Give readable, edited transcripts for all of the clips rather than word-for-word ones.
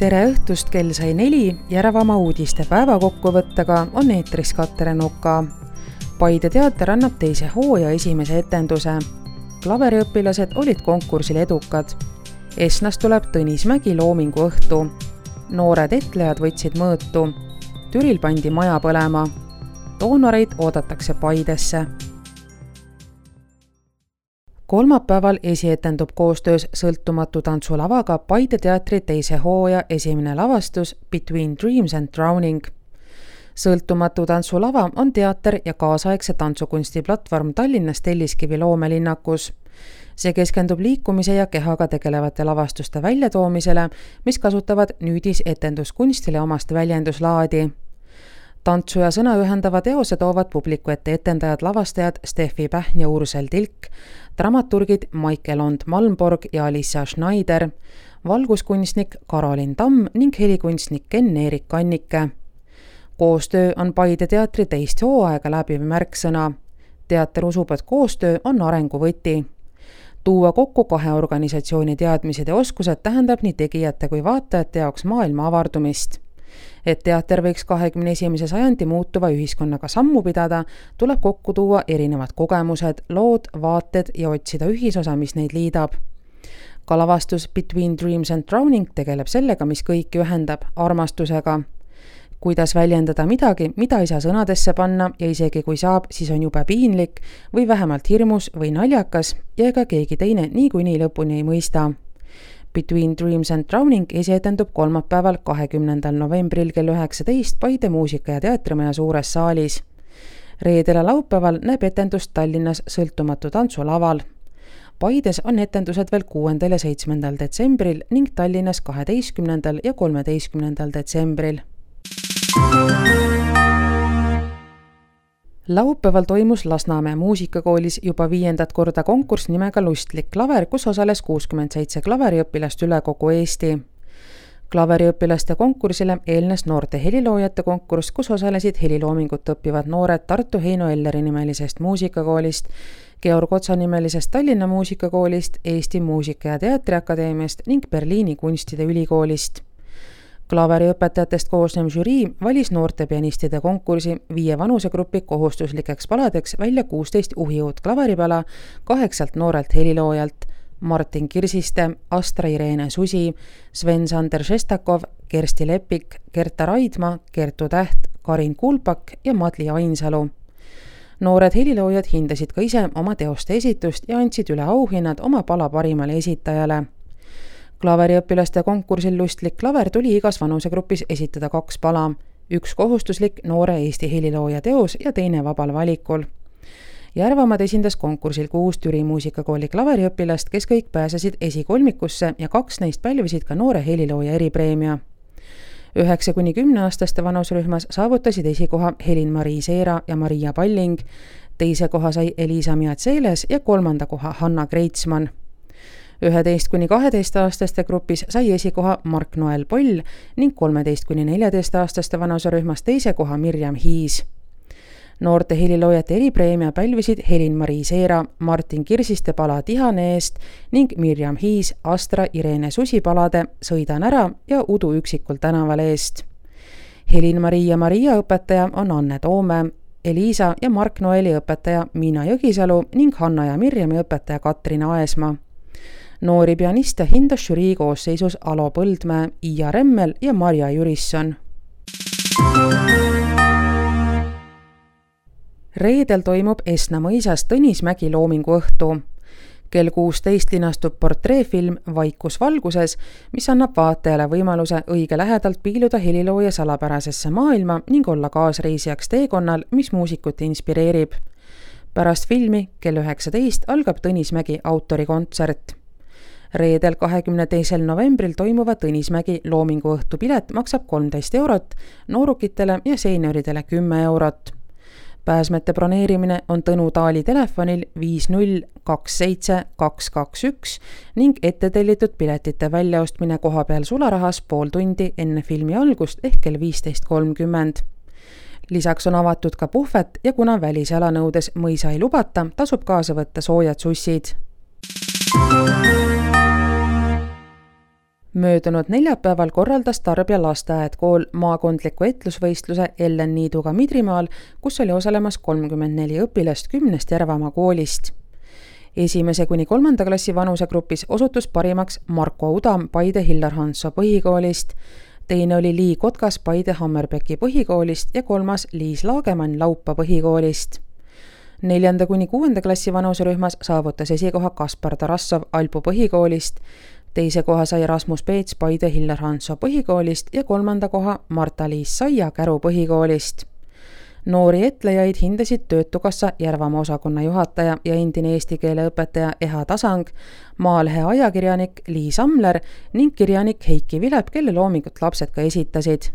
Tere õhtust, kell sai 4, Järvama uudiste päevakokkuvõttega on eetris Katrin Oka. Paide teater annab teise hooaja esimese etenduse. Klaveriõpilased olid konkursil edukad. Esnast tuleb Tõnis Mägi loomingu õhtu. Noored etlejad võtsid mõõtu. Türil pandi maja põlema. Doonoreid oodatakse Paidesse. Kolmapäeval esietendub koostöös Sõltumatu tantsulavaga Paide teatri teise hooaja esimene lavastus Between Dreams and Drowning. Sõltumatu tantsulava on teater ja kaasaegse tantsukunsti platvorm Tallinnas Telliskivi loomelinnakus. See keskendub liikumise ja kehaga tegelevate lavastuste väljatoomisele, mis kasutavad nüüdisetenduskunstile omast väljenduslaadi. Tantsu ja sõna ühendava teose toovad publiku ette etendajad lavastajad Steffi Pähn ja Ursel Tilk, dramaturgid Maike Lond-Malmborg ja Alissa Schneider, valguskunstnik Karolin Tamm ning helikunstnik Ken-Erik Kannike. Koostöö on Paide teatri teist hooaega läbiv märksõna. Teater usub, et koostöö on arengu võti. Tuua kokku kahe organisatsiooni teadmised ja oskused tähendab nii tegijate kui vaatajate jaoks maailma avardumist. Et teater võiks 21. sajandi muutuva ühiskonnaga sammu pidada, tuleb kokku tuua erinevad kogemused, lood, vaated ja otsida ühisosa, mis neid liidab. Ka lavastus Between Dreams and Drowning tegeleb sellega, mis kõiki ühendab, armastusega. Kuidas väljendada midagi, mida ei saa sõnadesse panna ja isegi kui saab, siis on jube piinlik või vähemalt hirmus või naljakas ja ega keegi teine niikuinii lõpuni ei mõista. Between Dreams and Drowning esietendub kolmapäeval 20. novembril kell 19 Paide muusika- ja teatrimaja suures saalis. Reedel ja laupäeval näeb etendust Tallinnas Sõltumatu tantsulaval. Paides on etendused veel 6. ja 7. detsembril ning Tallinnas 12. ja 13. detsembril. Laupäeval toimus Lasnamäe muusikakoolis juba 5. korda konkurss nimega Lustlik klaver, kus osales 67 klaveriõpilast üle kogu Eesti. Klaveriõpilaste konkursile eelnes noorte heliloojate konkurss, kus osalesid heliloomingut õppivad noored Tartu Heino Elleri nimelisest muusikakoolist, Georg Otsa nimelisest Tallinna muusikakoolist, Eesti Muusika- ja Teatriakadeemiast ning Berliini kunstide ülikoolist. Klaveriõpetajatest koosnev žürii valis noorte pianistide konkursi 5 vanusegrupi kohustuslikeks paladeks välja 16 uhiuut klaveripala 8 noorelt heliloojalt: Martin Kirsiste, Astra Irene Susi, Sven-Sander Šestakov, Kersti Lepik, Kerta Raidma, Kertu Täht, Karin Kulpak ja Madli Ainsalu. Noored heliloojad hindasid ka ise oma teoste esitust ja andsid üle auhinnad oma pala parimale esitajale. Klaveriõpilaste konkursil Lustlik klaver tuli igas vanusegrupis esitada 2 pala, 1 kohustuslik noore Eesti helilooja teos ja teine vabal valikul. Järvamad esindas konkursil 6 Türi muusikakooli klaveriõpilast, kes kõik pääsesid esikolmikusse ja 2 neist pälvisid ka noore helilooja eripreemia. 9–10-aastaste vanusrühmas saavutasid esikoha Helin-Marii Seera ja Maria Palling, teise koha sai Elisa Miatseles ja 3. koha Hanna Kreitsmann. 11–12-aastaste grupis sai esikoha Mark-Noel Poll ning 13–14-aastaste vanuserühmas teise koha Mirjam Hiis. Noorte heliloojate eripreemia pälvisid Helin-Marii Seera Martin Kirsiste pala Tihane eest ning Mirjam Hiis Astra Irene Susi palade Sõidan ära ja Udu üksikul tänaval eest. Helin-Marii ja Maria õpetaja on Anne Toome, Elisa ja Mark-Noeli õpetaja Miina Jõgisalu ning Hanna ja Mirjami õpetaja Katrin Aesma. Noori pianiste hindas žürii koosseisus Alo Põldmäe, Iia Remmel ja Marja Jürisson. Reedel toimub Esna mõisas Tõnis Mägi loomingu õhtu. Kell 16 linastub portreefilm Vaikus valguses, mis annab vaatajale võimaluse õige lähedalt piiluda helilooja salapärasesse maailma ning olla kaasreisijaks teekonnal, mis muusikut inspireerib. Pärast filmi kell 19 algab Tõnis Mägi autorikontsert. Reedel 22. novembril toimuva Tõnis Mägi loomingu õhtu pilet maksab 13 eurot, noorukitele ja seenioridele 10 eurot. Pääsmete broneerimine on Tõnu Taali telefonil 5027 ning ettetellitud piletite väljaostmine kohapeal sularahas pool tundi enne filmi algust ehk kell 15.30. Lisaks on avatud ka puhvet ja kuna välisjala nõudes mõisa ei lubata, tasub kaasa võtta soojad sussid. Möödunud neljapäeval korraldas Tarbja lasteaedkool maakondliku etlusvõistluse Ellen Niiduga Midrimaal, kus oli osalemas 34 õpilast 10 Järvamaa koolist. 1. kuni 3. klassi vanusegrupis osutus parimaks Marko Udam Paide Hillar Hansoo põhikoolist, teine oli Lii Kotkas Paide Hammerbecki põhikoolist ja 3. Liis Laagemann Laupa põhikoolist. 4. kuni 6. klassi vanuserühmas saavutas esikoha Kaspar Tarassov Albu põhikoolist, teise koha sai Rasmus Peets Paide Hillar Hansoo põhikoolist ja 3. koha Marta-Liis Saia Käru põhikoolist. Noori etlejaid hindasid Töötukassa Järvamaa osakonna juhataja ja endine eesti keele õpetaja Eha Tasang, Maalehe ajakirjanik Liis Amler ning kirjanik Heiki Vilep, kelle loomingut lapsed ka esitasid.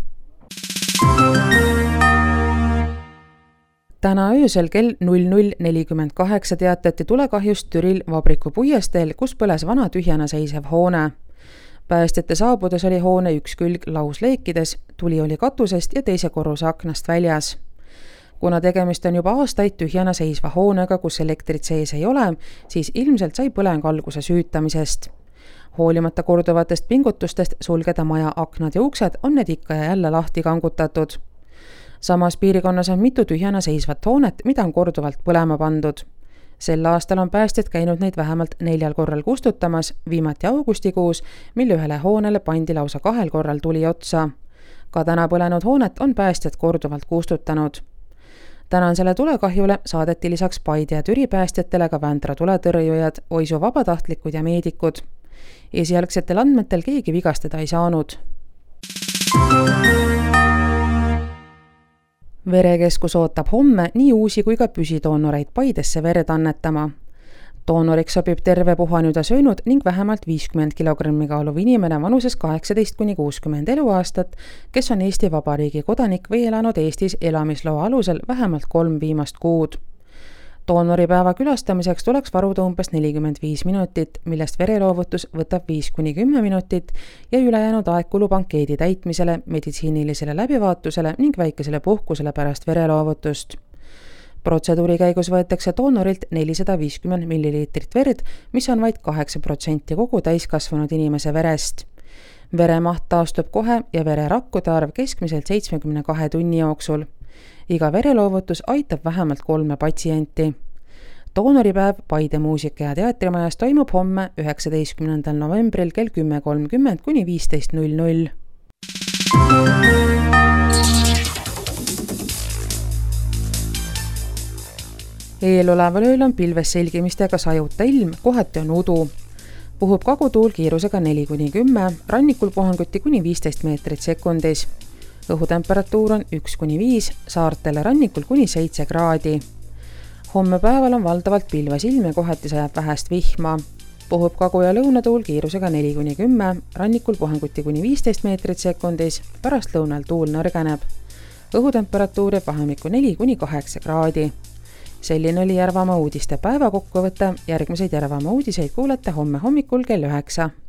Täna öösel kell 00.48 teatati tulekahjust Türil Vabriku puiesteel, kus põles vana tühjana seisev hoone. Päästjate saabudes oli hoone üks külg lausleekides, tuli oli katusest ja teise korruse aknast väljas. Kuna tegemist on juba aastaid tühjana seisva hoonega, kus elektrit sees ei ole, siis ilmselt sai põleng alguse süütamisest. Hoolimata korduvatest pingutustest sulgeda maja aknad ja uksed on need ikka ja jälle lahti kangutatud. Samas piirikonnas on mitu tühjana seisvat hoonet, mida on korduvalt põlema pandud. Sel aastal on päästjad käinud neid vähemalt 4 korral kustutamas, viimati augustikuus, mil ühele hoonele pandi lausa 2 korral tuli otsa. Ka täna põlenud hoonet on päästjad korduvalt kustutanud. Tänasele tulekahjule saadeti lisaks Paide ja Türi päästjatele ka Vändra tuletõrjujad, Oisu vabatahtlikud ja meedikud. Esialgsetel andmetel keegi vigastada ei saanud. Verekeskus ootab homme nii uusi kui ka püsidoonoreid Paidesse verd annetama. Doonoriks sobib terve puhanuda söönud ning vähemalt 50 kilogrammi kaaluv inimene vanuses 18 kuni 60 eluaastat, kes on Eesti Vabariigi kodanik või elanud Eestis elamisloa alusel vähemalt 3 viimast kuud. Doonoripäeva külastamiseks tuleks varuda umbes 45 minutit, millest vereloovutus võtab 5 kuni 10 minutit ja ülejäänud aeg kulub ankeedi täitmisele, meditsiinilisele läbivaatusele ning väikesele puhkusele pärast vereloovutust. Protseduuri käigus võetakse doonorilt 450 milliliitrit verd, mis on vaid 8% kogu täiskasvanud inimese verest. Veremaht taastub kohe ja vererakkude arv keskmiselt 72 tunni jooksul. Iga vereloovutus aitab vähemalt 3 patsienti. Doonoripäev Paide muusika- ja teatrimajas toimub homme 19. novembril kell 10.30 kuni 15.00. Eeloleval ööl on pilves selgimistega sajuta ilm, kohati on udu. Puhub kagutuul kiirusega 4-10, rannikul puhanguti kuni 15 meetrit sekundis. Õhutemperatuur on 1-5, saartele rannikul kuni 7 kraadi. Homme päeval on valdavalt pilves ilm ja kohati sajab vähest vihma. Puhub kagu- ja lõunatuul kiirusega 4-10, rannikul puhanguti kuni 15 meetrit sekundis, pärast lõunal tuul nõrgeneb. Õhutemperatuur jääb vahemikku 4-8 kraadi. Selline oli Järvamaa uudiste päeva kokkuvõte, järgmiseid Järvamaa uudiseid kuulete homme hommikul kell 9.